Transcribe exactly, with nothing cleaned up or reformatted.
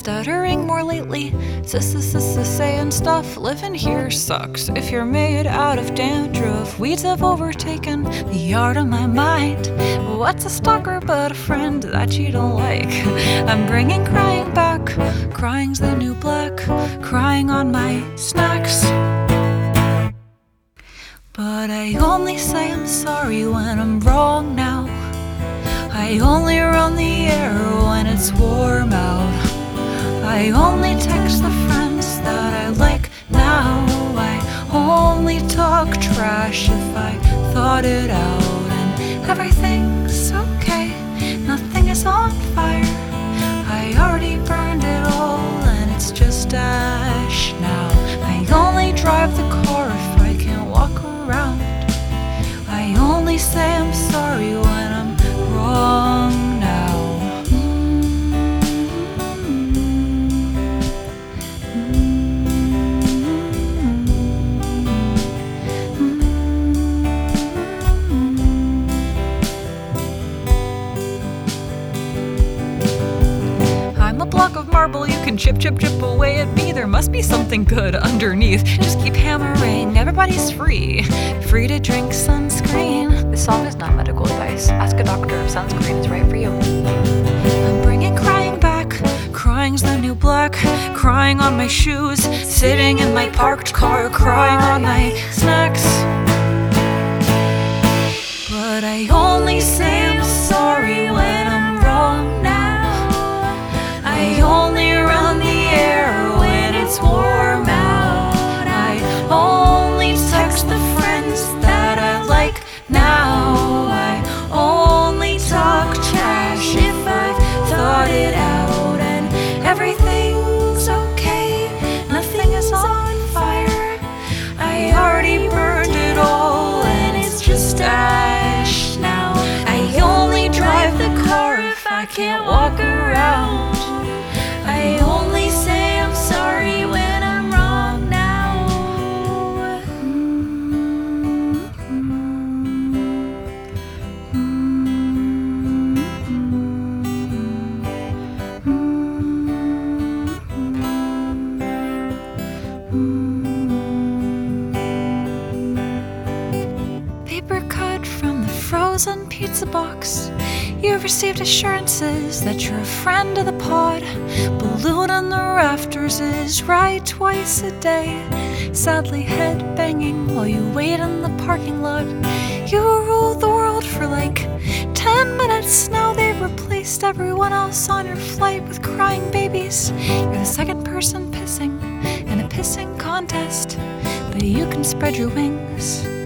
stuttering more lately. Sis-sis-sis saying stuff, living here sucks. If you're made out of dandruff, weeds have overtaken the art of my mind. What's a stalker but a friend that you don't like? I'm bringing crying back. Crying's the new black. Crying on my snacks. But I only say I'm sorry when I'm wrong now. I only run the air when it's warm out. I only text the friends that I like now. I only talk trash if I thought it out. And everything's okay, nothing is on fire. I already burned it all and it's just ash now. I only drive the car if I can't walk around. I only say I'm sorry when I'm wrong now. I'm a block of marble, you can chip, chip, chip away at me. There must be something good underneath. Just keep hammering, everybody's free. Free to drink sunscreen. This song is not medical advice. Ask a doctor if sunscreen is right for you. I'm bringing crying back. Crying's the new black. Crying on my shoes. Sitting in my parked car. Crying on my snacks. But I only say I'm sorry when I'm wrong now. I only run the air when it's warm out. I only text the friends that I like now. I only talk trash if I've thought it out. And everything's okay, nothing is on fire. I already burned it all and it's just ash now. I only drive the car if I can't walk around. I only say I'm sorry when I'm wrong now. Paper cut from the frozen pizza box. You've received assurances that you're a friend of the pod. Balloon on the rafters is right twice a day. Sadly head banging while you wait in the parking lot. You ruled the world for like ten minutes. Now they've replaced everyone else on your flight with crying babies. You're the second person pissing in a pissing contest, but you can spread your wings.